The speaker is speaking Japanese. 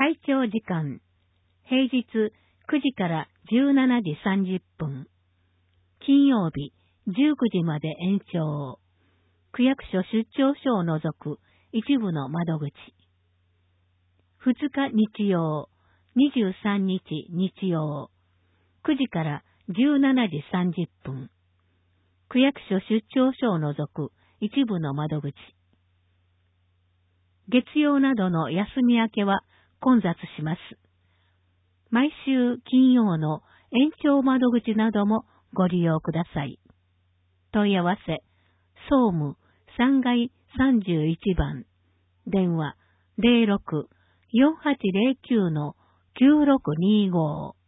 会長時間、平日9時から17時30分。金曜日19時まで延長。区役所出張所を除く一部の窓口。2日日曜、23日日曜。9時から17時30分。区役所出張所を除く一部の窓口。月曜などの休み明けは混雑します。毎週金曜の延長窓口などもご利用ください。問い合わせ、総務3階31番、電話 06-4809-9625